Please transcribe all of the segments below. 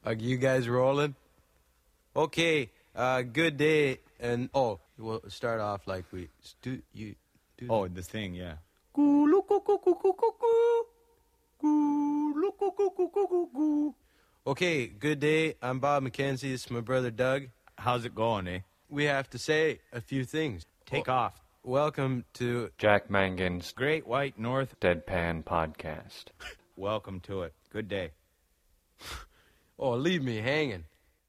Are you guys rolling? Okay, good day, and we'll start off like we do. The thing, yeah. Okay, good day. I'm Bob McKenzie. This is my brother Doug. How's it going, eh? We have to say a few things. Take off. Welcome to Jack Mangan's Great White North. Deadpan Podcast. Welcome to it. Good day. Oh, leave me hanging.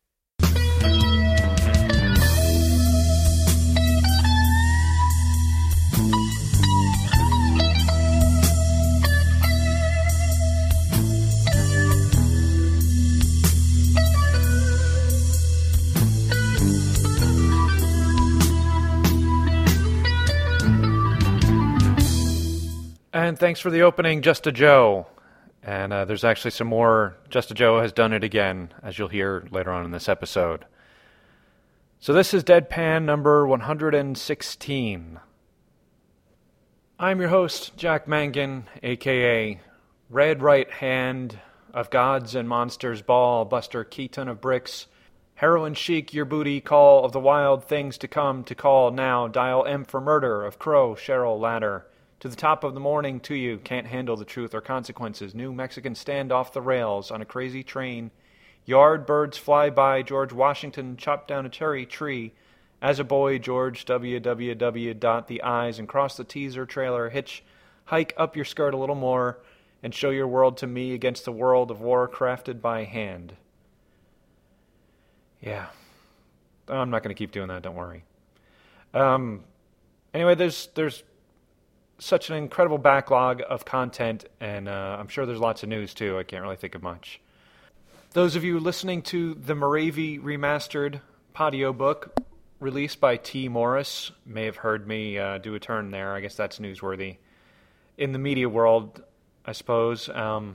And thanks for the opening, Just a Joe. And there's actually some more. Just a Joe has done it again, as you'll hear later on in this episode. So this is Deadpan number 116. I'm your host, Jack Mangan, a.k.a. Red Right Hand of Gods and Monsters Ball, Buster Keaton of Bricks, Heroin Chic, Your Booty, Call of the Wild Things to Come to Call Now, Dial M for Murder of Crow, Cheryl Ladder. To the top of the morning to you, can't handle the truth or consequences. New Mexican stand off the rails on a crazy train. Yard birds fly by. George Washington chopped down a cherry tree. As a boy, George www. Dot the I's and cross the teaser trailer. Hike up your skirt a little more and show your world to me against the world of war crafted by hand. Yeah. I'm not going to keep doing that, don't worry. Anyway, there's such an incredible backlog of content, and I'm sure there's lots of news, too. I can't really think of much. Those of you listening to the Moravia Remastered Patio book, released by T. Morris, may have heard me do a turn there. I guess that's newsworthy. In the media world, I suppose.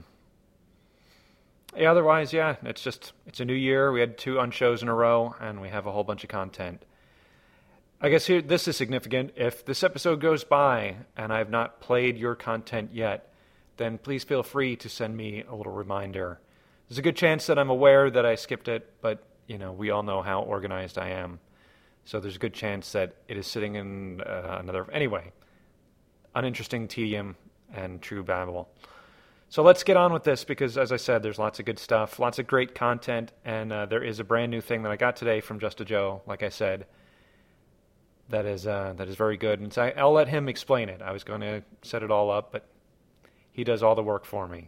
Otherwise, it's a new year. We had 2 unshows in a row, and we have a whole bunch of content. I guess this is significant. If this episode goes by and I have not played your content yet, then please feel free to send me a little reminder. There's a good chance that I'm aware that I skipped it, but, we all know how organized I am. So there's a good chance that it is sitting in anyway, uninteresting tedium and true babble. So let's get on with this because, as I said, there's lots of good stuff, lots of great content, and there is a brand new thing that I got today from Just a Joe, like I said. That is very good, and so I'll let him explain it. I was going to set it all up, but he does all the work for me.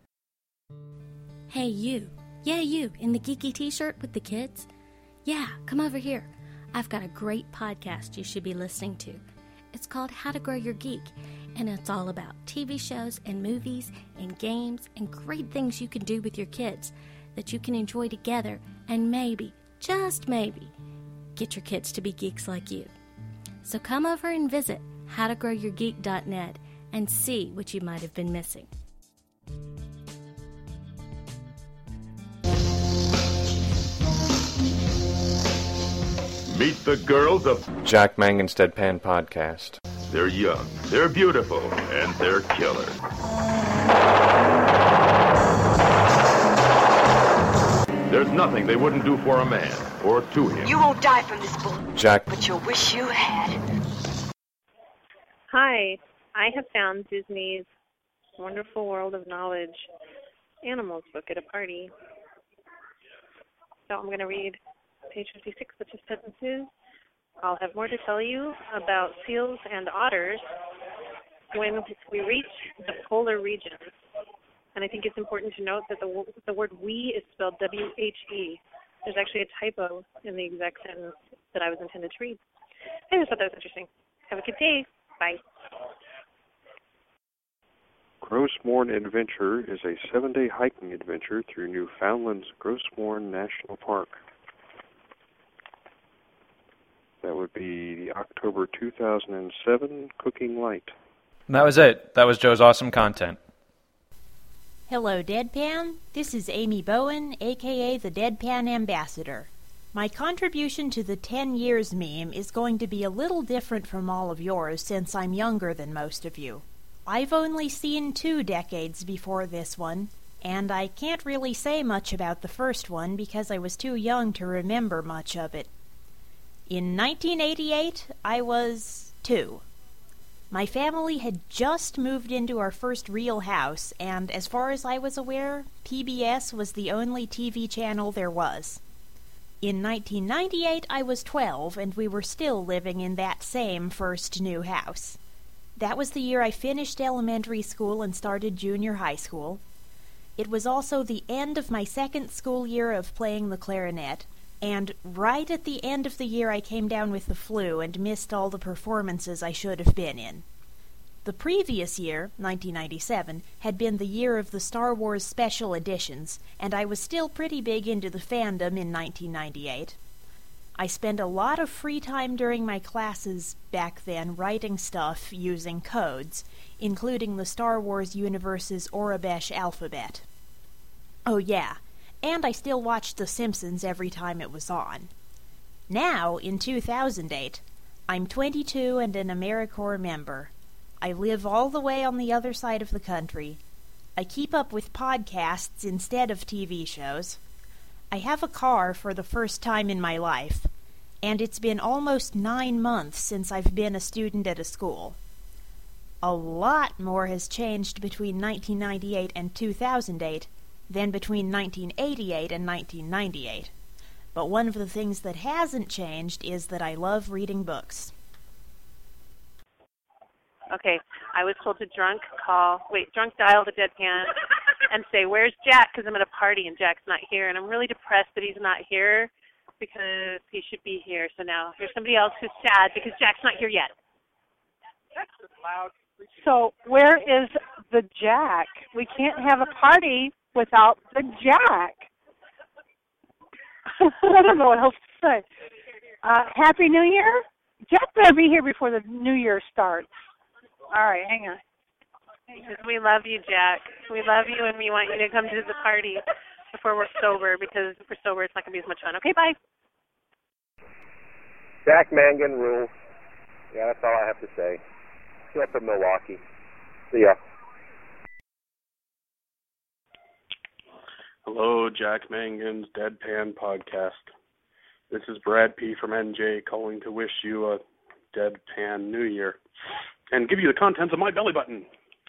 Hey, you. Yeah, you, in the geeky t-shirt with the kids? Yeah, come over here. I've got a great podcast you should be listening to. It's called How to Grow Your Geek, and it's all about TV shows and movies and games and great things you can do with your kids that you can enjoy together and maybe, just maybe, get your kids to be geeks like you. So come over and visit howtogrowyourgeek.net and see what you might have been missing. Meet the girls of Jack Mangan's Deadpan Podcast. They're young, they're beautiful, and they're killer. There's nothing they wouldn't do for a man, or to him. You won't die from this bullet, Jack. but you'll wish you had. Hi, I have found Disney's Wonderful World of Knowledge Animals book at a party. So I'm going to read page 56, which is sentences. I'll have more to tell you about seals and otters when we reach the polar regions. And I think it's important to note that the word we is spelled W-H-E. There's actually a typo in the exact sentence that I was intended to read. I just thought that was interesting. Have a good day. Bye. Grossmorn Adventure is a 7-day hiking adventure through Newfoundland's Grossmorn National Park. That would be the October 2007 Cooking Light. And that was it. That was Joe's awesome content. Hello, Deadpan. This is Amy Bowen, a.k.a. the Deadpan Ambassador. My contribution to the 10 years meme is going to be a little different from all of yours since I'm younger than most of you. I've only seen 2 decades before this one, And I can't really say much about the first one because I was too young to remember much of it. In 1988, I was 2. My family had just moved into our first real house, and as far as I was aware, PBS was the only TV channel there was. In 1998, I was 12, and we were still living in that same first new house. That was the year I finished elementary school and started junior high school. It was also the end of my second school year of playing the clarinet, and right at the end of the year I came down with the flu and missed all the performances I should have been in. The previous year, 1997, had been the year of the Star Wars special editions, and I was still pretty big into the fandom in 1998. I spent a lot of free time during my classes back then writing stuff using codes, including the Star Wars universe's Aurebesh alphabet. Oh yeah, and I still watched The Simpsons every time it was on. Now, in 2008, I'm 22 and an AmeriCorps member. I live all the way on the other side of the country. I keep up with podcasts instead of TV shows. I have a car for the first time in my life, and it's been almost 9 months since I've been a student at a school. A lot more has changed between 1998 and 2008 than between 1988 and 1998. But one of the things that hasn't changed is that I love reading books. Okay, I was told to drunk dial the deadpan and say, "Where's Jack?" Because I'm at a party and Jack's not here. And I'm really depressed that he's not here because he should be here. So now here's somebody else who's sad because Jack's not here yet. So where is the Jack? We can't have a party without the Jack. I don't know what else to say. Happy New Year? Jack better be here before the New Year starts. All right, hang on. Because we love you, Jack. We love you, and we want you to come to the party before we're sober, because if we're sober, it's not going to be as much fun. Okay, bye. Jack Mangan rules. Yeah, that's all I have to say. See you up in Milwaukee. See ya. Hello, Jack Mangan's Deadpan Podcast. This is Brad P. from NJ calling to wish you a Deadpan New Year and give you the contents of my belly button.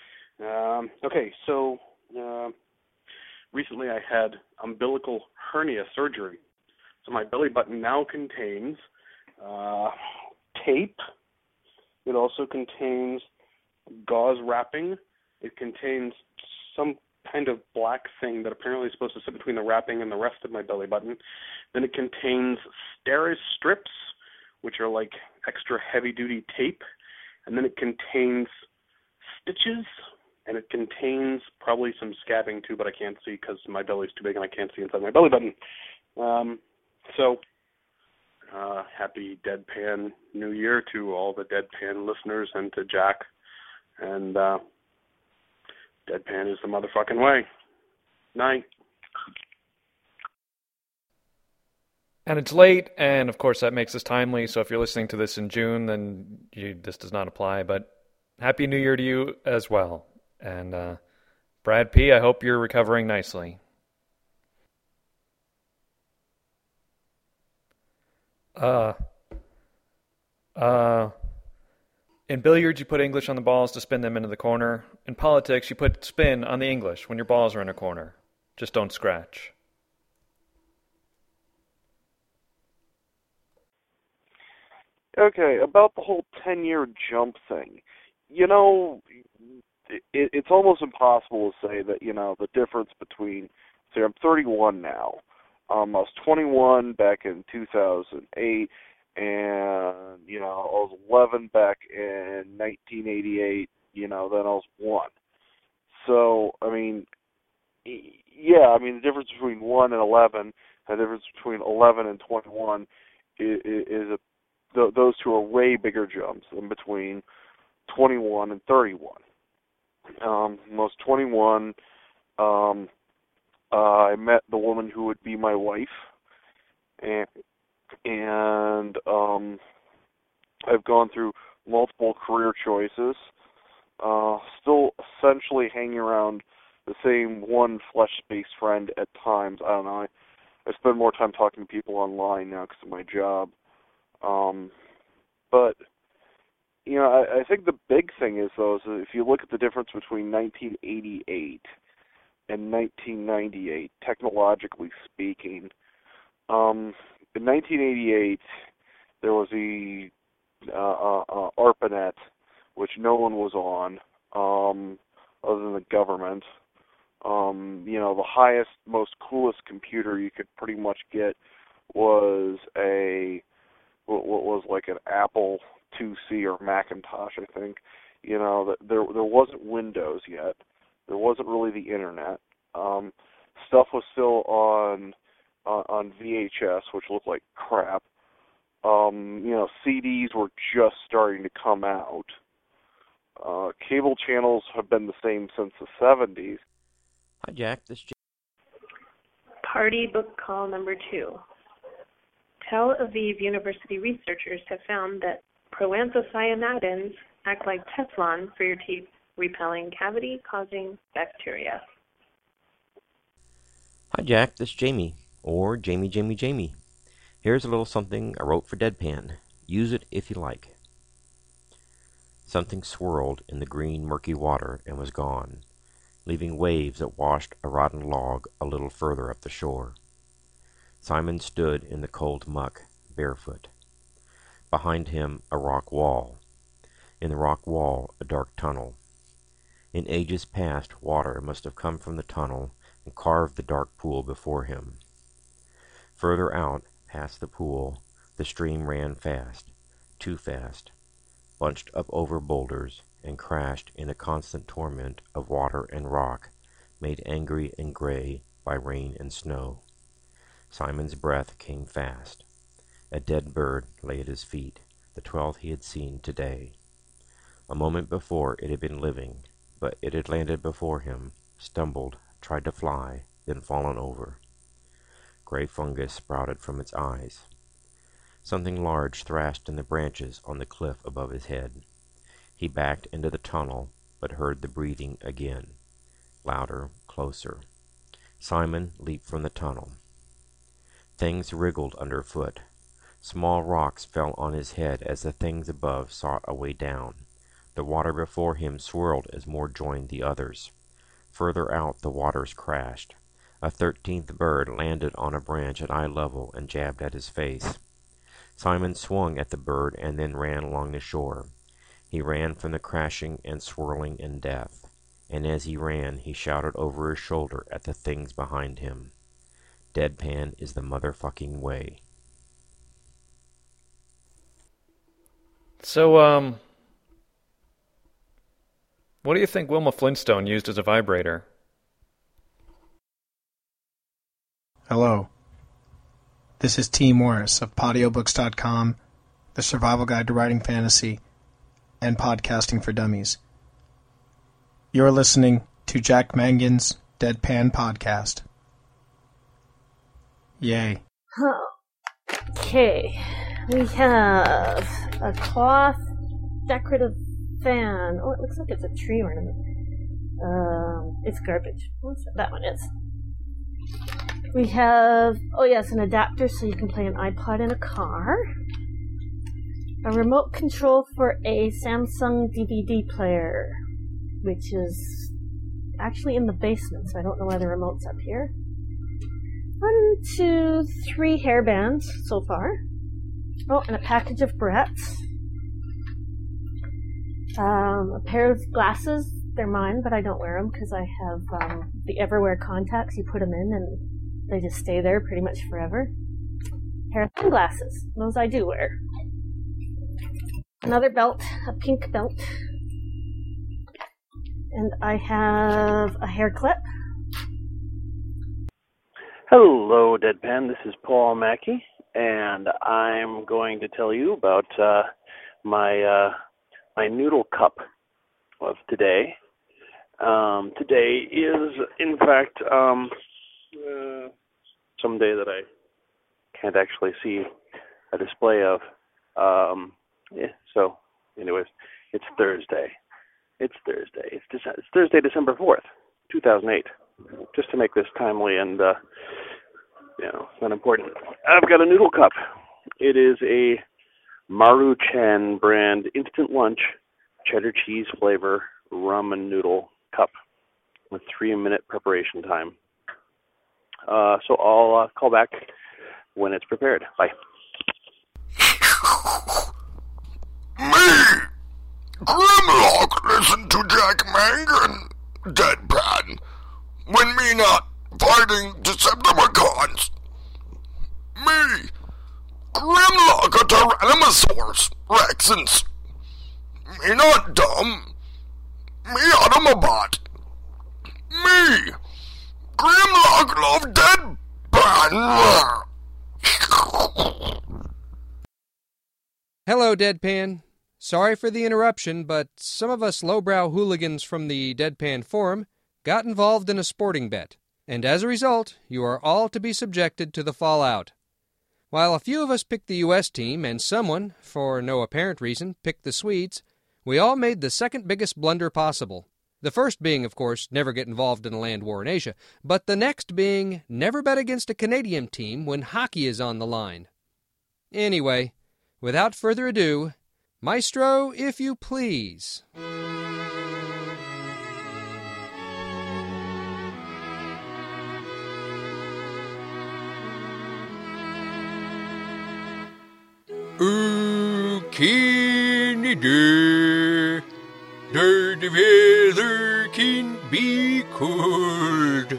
Recently I had umbilical hernia surgery. So my belly button now contains tape. It also contains gauze wrapping. It contains some kind of black thing that apparently is supposed to sit between the wrapping and the rest of my belly button. Then it contains Steris strips, which are like extra heavy-duty tape. And then it contains stitches, and it contains probably some scabbing too, but I can't see because my belly's too big and I can't see inside my belly button. Happy Deadpan New Year to all the Deadpan listeners and to Jack. And Deadpan is the motherfucking way. Night. And it's late, and of course that makes this timely, so if you're listening to this in June, then this does not apply, but Happy New Year to you as well. And Brad P., I hope you're recovering nicely. In billiards, you put English on the balls to spin them into the corner. In politics, you put spin on the English when your balls are in a corner. Just don't scratch. Okay, about the whole 10-year jump thing. You know, it's almost impossible to say that, the difference between, say, I'm 31 now. I was 21 back in 2008, and, I was 11 back in 1988, then I was 1. So, the difference between 1 and 11, the difference between 11 and 21 is those two are way bigger jumps than between 21 and 31. When I was 21, I met the woman who would be my wife, and I've gone through multiple career choices, still essentially hanging around the same one flesh-based friend at times. I don't know. I spend more time talking to people online now because of my job. But, you know, I think the big thing is, though, is if you look at the difference between 1988 and 1998, technologically speaking, in 1988, there was the ARPANET, which no one was on, other than the government. You know, the highest, most coolest computer you could pretty much get was what was like an Apple IIc or Macintosh, I think. You know, that there wasn't Windows yet. There wasn't really the internet. Stuff was still on VHS, which looked like crap. You know, CDs were just starting to come out. Cable channels have been the same since the 70s. Hi, Jack. This is Party book call number 2. Tel Aviv University researchers have found that proanthocyanidins act like Teflon for your teeth, repelling cavity-causing bacteria. Hi, Jack. This is Jamie, or Jamie. Here's a little something I wrote for Deadpan. Use it if you like. Something swirled in the green, murky water and was gone, leaving waves that washed a rotten log a little further up the shore. Simon stood in the cold muck, barefoot. Behind him, a rock wall. In the rock wall, a dark tunnel. In ages past, water must have come from the tunnel and carved the dark pool before him. Further out, past the pool, the stream ran fast, too fast, bunched up over boulders, and crashed in a constant torment of water and rock, made angry and gray by rain and snow. Simon's breath came fast. A dead bird lay at his feet, the 12th he had seen today. A moment before it had been living, but it had landed before him, stumbled, tried to fly, then fallen over. Gray fungus sprouted from its eyes. Something large thrashed in the branches on the cliff above his head. He backed into the tunnel, but heard the breathing again. Louder, closer. Simon leaped from the tunnel. Things wriggled underfoot. Small rocks fell on his head as the things above sought a way down. The water before him swirled as more joined the others. Further out the waters crashed. A 13th bird landed on a branch at eye level and jabbed at his face. Simon swung at the bird and then ran along the shore. He ran from the crashing and swirling and death, and as he ran he shouted over his shoulder at the things behind him. Deadpan is the motherfucking way. So, what do you think Wilma Flintstone used as a vibrator? Hello. This is T. Morris of Podiobooks.com, the survival guide to writing fantasy, and podcasting for dummies. You're listening to Jack Mangan's Deadpan Podcast. Yay. Okay, we have a cloth decorative fan. Oh, it looks like it's a tree ornament. It's garbage. What's that one is? We have, oh yes, an adapter so you can play an iPod in a car. A remote control for a Samsung DVD player, which is actually in the basement, so I don't know why the remote's up here. 1, 2, 3 hairbands so far. Oh, and a package of barrettes. A pair of glasses. They're mine, but I don't wear them because I have the Everwear contacts. You put them in and they just stay there pretty much forever. A pair of sunglasses. Those I do wear. Another belt, a pink belt. And I have a hair clip. Hello, Deadpan. This is Paul Mackey, and I'm going to tell you about my noodle cup of today. Today is, in fact, some day that I can't actually see a display of. So, anyways, it's Thursday. It's Thursday, December 4th, 2008, just to make this timely and, not important. I've got a noodle cup. It is a Maruchan brand instant lunch cheddar cheese flavor ramen noodle cup with 3-minute preparation time. So I'll call back when it's prepared. Bye. Me, Grimlock, listen to Jack Mangan, Deadpan, when me not fighting Decepticons. Me, Grimlock, a Tyrannosaurus Rexens. Me not dumb. Me Automobot. Me, Grimlock love Deadpan. Hello, Deadpan. Sorry for the interruption, but some of us lowbrow hooligans from the Deadpan Forum got involved in a sporting bet, and as a result, you are all to be subjected to the fallout. While a few of us picked the U.S. team, and someone, for no apparent reason, picked the Swedes, we all made the second biggest blunder possible. The first being, of course, never get involved in a land war in Asia, but the next being never bet against a Canadian team when hockey is on the line. Anyway, without further ado, Maestro, if you please. Canada, there the weather can be cold.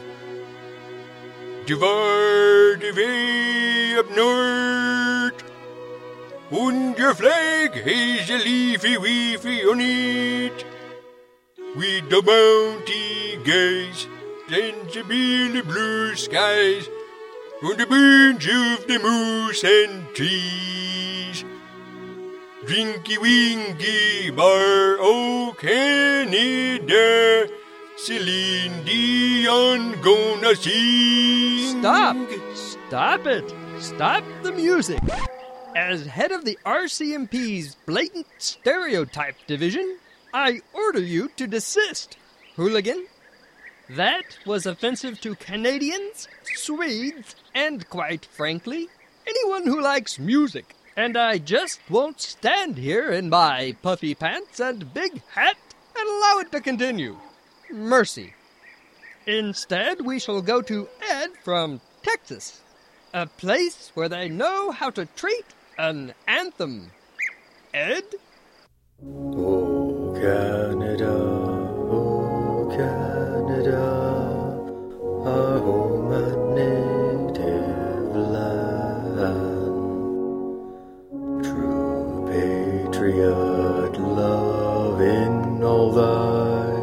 Far the way up north, and your flag has a leafy weefy on it, with the bounty guys and the billy blue skies, on the bunch of the moose and trees. Drinky winky bar, oh Canada, Celine Dion gonna sing. Stop it! Stop the music! As head of the RCMP's Blatant Stereotype Division, I order you to desist, hooligan. That was offensive to Canadians, Swedes, and, quite frankly, anyone who likes music. And I just won't stand here in my puffy pants and big hat and allow it to continue. Mercy. Instead, we shall go to Ed from Texas, a place where they know how to treat an anthem. Ed? Oh, Canada, our home and native land. True patriot love in all thy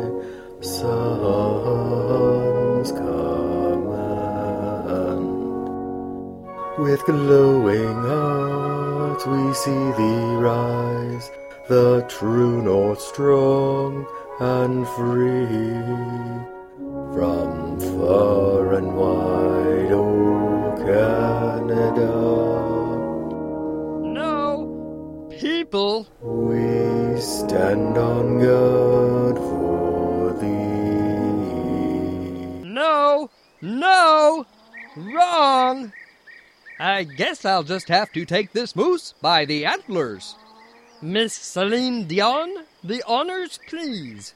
sons command. With glowing hearts we see thee rise, the true north strong and free. From far and wide, O Canada, no, people, we stand on guard for thee. No, wrong. I guess I'll just have to take this moose by the antlers. Miss Celine Dion, the honors, please.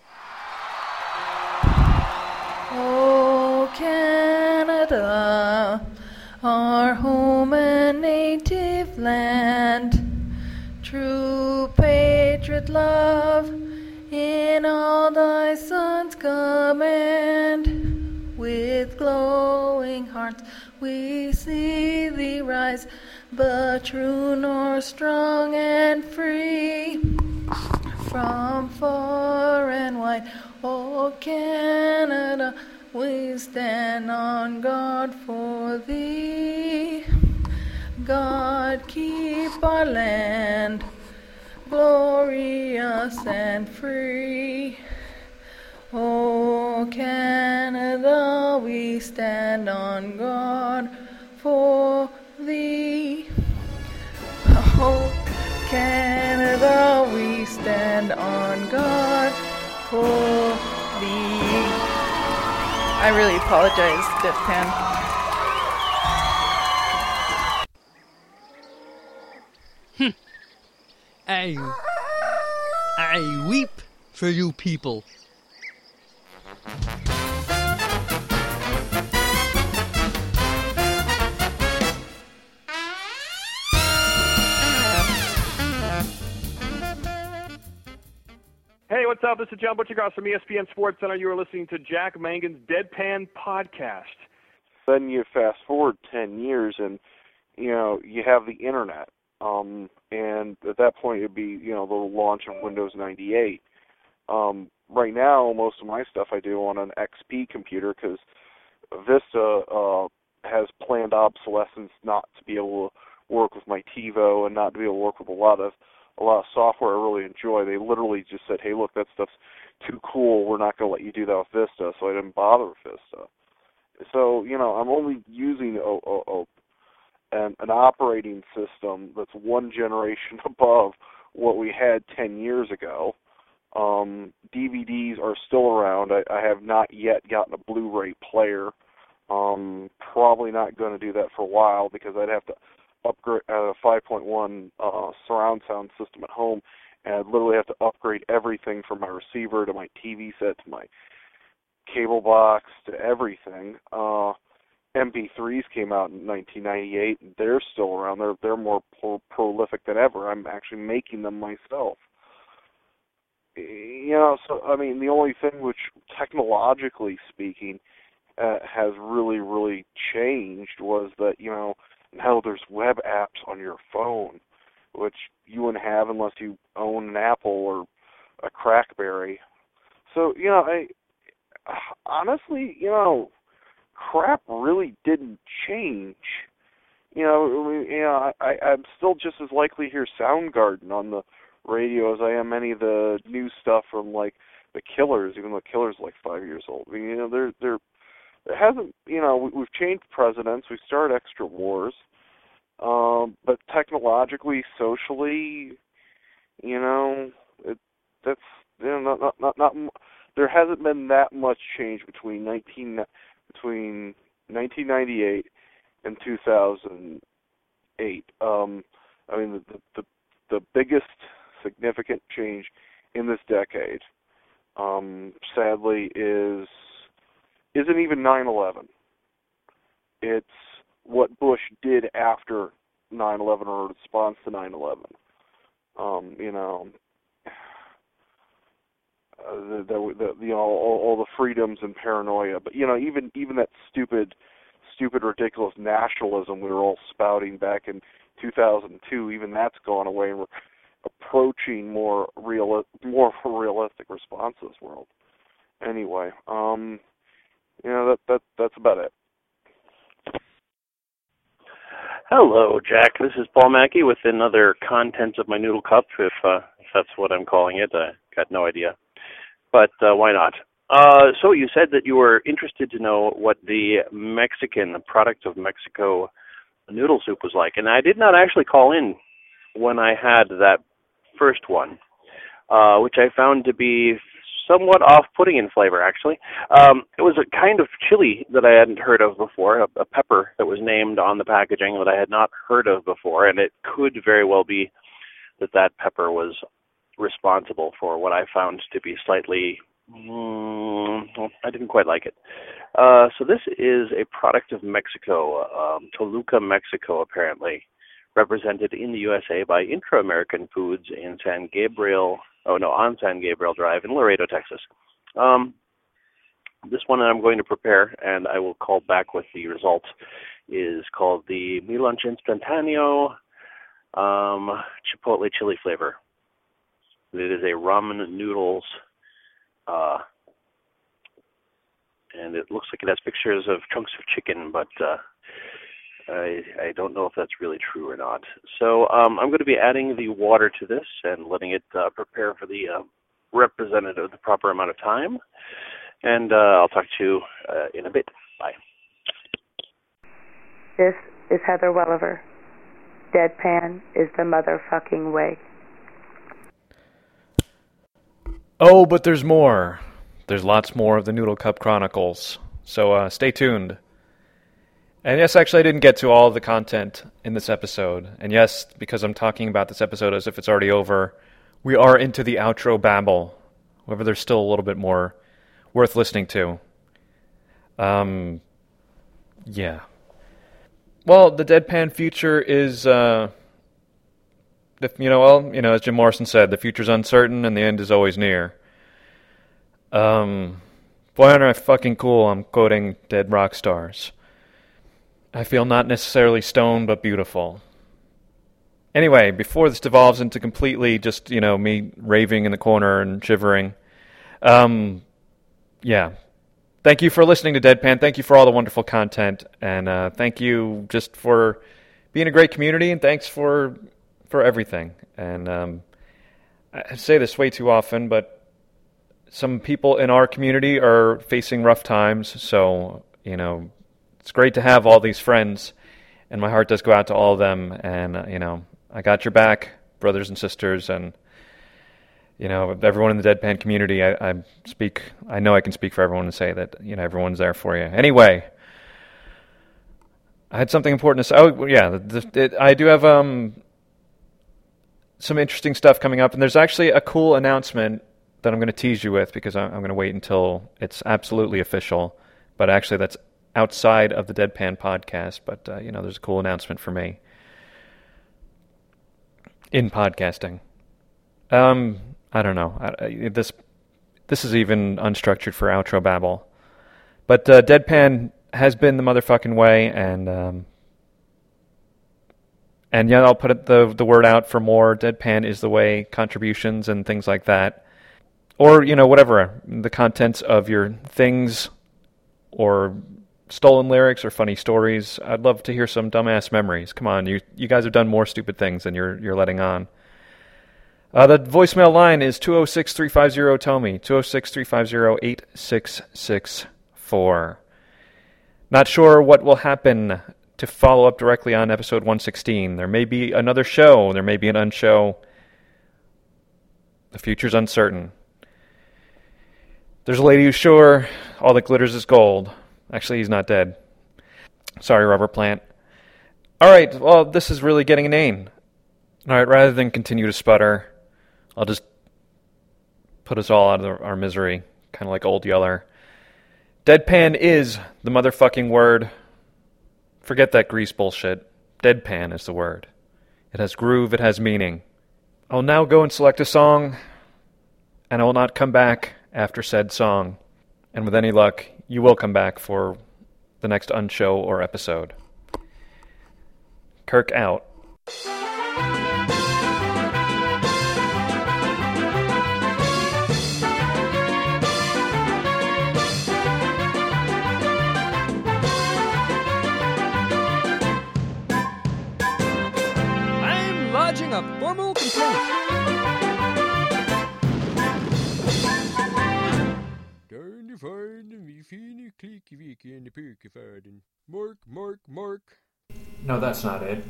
Oh, Canada, our home and native land, true patriot love in all thy sons command. With glowing hearts we see thee rise, but true nor strong and free. From far and wide, oh Canada, we stand on guard for thee. God keep our land glorious and free. Oh Canada, we stand on guard for thee. Oh Canada, we stand on guard for thee. I really apologize, Deadpan. I weep for you people. Hey, what's up? This is John Butchergross from ESPN Sports Center. You are listening to Jack Mangan's Deadpan Podcast. Then you fast forward 10 years and, you have the internet. And at that point it'd be, the launch of Windows 98. Right now, most of my stuff I do on an XP computer because Vista has planned obsolescence not to be able to work with my TiVo and not to be able to work with a lot of software I really enjoy. They literally just said, hey, look, that stuff's too cool. We're not going to let you do that with Vista, so I didn't bother with Vista. So, I'm only using an operating system that's one generation above what we had 10 years ago. DVDs are still around. I have not yet gotten a Blu-ray player. Probably not going to do that for a while because I'd have to upgrade a 5.1 surround sound system at home, and I'd literally have to upgrade everything from my receiver to my TV set to my cable box to everything. MP3s came out in 1998, and they're still around. They're more prolific than ever. I'm actually making them myself. So the only thing which, technologically speaking, has really, really changed was that now there's web apps on your phone, which you wouldn't have unless you own an Apple or a CrackBerry. So honestly, crap really didn't change. I'm still just as likely to hear Soundgarden on the radio as I am any of the new stuff from like the Killers, even though Killers are like 5 years old. There hasn't, we've changed presidents, we started extra wars, but technologically, socially, that's not there hasn't been that much change between 1998 and 2008. The biggest significant change in this decade, sadly, isn't even 9/11. It's what Bush did after 9/11 or in response to 9/11. All the freedoms and paranoia, but even that stupid, ridiculous nationalism we were all spouting back in 2002, even that's gone away, and we're approaching more realistic response to this world. Anyway, that's about it. Hello, Jack. This is Paul Mackey with another Contents of My Noodle Cup, if that's what I'm calling it. I got no idea. But why not? So you said that you were interested to know what the Mexican product of Mexico noodle soup was like. And I did not actually call in when I had that first one, which I found to be somewhat off-putting in flavor, actually. It was a kind of chili that I hadn't heard of before, a pepper that was named on the packaging that I had not heard of before, and it could very well be that pepper was responsible for what I found to be slightly, I didn't quite like it. So this is a product of Mexico, Toluca, Mexico, apparently, represented in the USA by Intra-American Foods in on San Gabriel Drive in Laredo, Texas. This one I'm going to prepare, and I will call back with the results, is called the Mi Lunch Instantáneo Chipotle Chili Flavor. It is a ramen noodles, and it looks like it has pictures of chunks of chicken, but I don't know if that's really true or not. So I'm going to be adding the water to this and letting it prepare for the representative the proper amount of time. And I'll talk to you in a bit. Bye. This is Heather Welliver. Deadpan is the motherfucking way. Oh, but there's more. There's lots more of the Noodle Cup Chronicles. So stay tuned. And yes, actually, I didn't get to all the content in this episode. And yes, because I'm talking about this episode as if it's already over, we are into the outro babble. However, there's still a little bit more worth listening to. Yeah. Well, the deadpan future is, as Jim Morrison said, the future's uncertain and the end is always near. Boy, aren't I fucking cool, I'm quoting dead rock stars. I feel not necessarily stoned, but beautiful. Anyway, before this devolves into completely just, me raving in the corner and shivering, yeah. Thank you for listening to Deadpan. Thank you for all the wonderful content. And thank you just for being a great community, and thanks for everything. And I say this way too often, but some people in our community are facing rough times, so, it's great to have all these friends, and my heart does go out to all of them, and, I got your back, brothers and sisters, and, everyone in the Deadpan community, I know I can speak for everyone and say that, everyone's there for you. Anyway, I had something important to say. Oh, yeah, I do have some interesting stuff coming up, and there's actually a cool announcement that I'm going to tease you with, because I'm going to wait until it's absolutely official, but actually that's outside of the Deadpan podcast, but, there's a cool announcement for me in podcasting. I don't know. This is even unstructured for outro babble. But Deadpan has been the motherfucking way, and yeah, I'll put the word out for more Deadpan is the way contributions and things like that. Or, whatever, the contents of your things or stolen lyrics or funny stories. I'd love to hear some dumbass memories. Come on, you guys have done more stupid things than you're letting on. The voicemail line is 206-350-TOMY, 206-350-8664. Not sure what will happen to follow up directly on episode 116. There may be another show. There may be an unshow. The future's uncertain. There's a lady who's sure all that glitters is gold. Actually, he's not dead. Sorry, Rubber Plant. All right, well, this is really getting inane. All right, rather than continue to sputter, I'll just put us all out of our misery, kind of like Old Yeller. Deadpan is the motherfucking word. Forget that grease bullshit. Deadpan is the word. It has groove, it has meaning. I'll now go and select a song, and I will not come back after said song. And with any luck, you will come back for the next unshow or episode. Kirk out. I'm lodging a formal complaint. No, that's not it.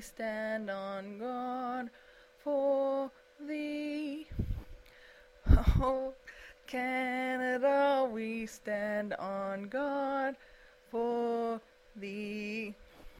stand on guard for thee. Oh, Canada, we stand on guard for thee.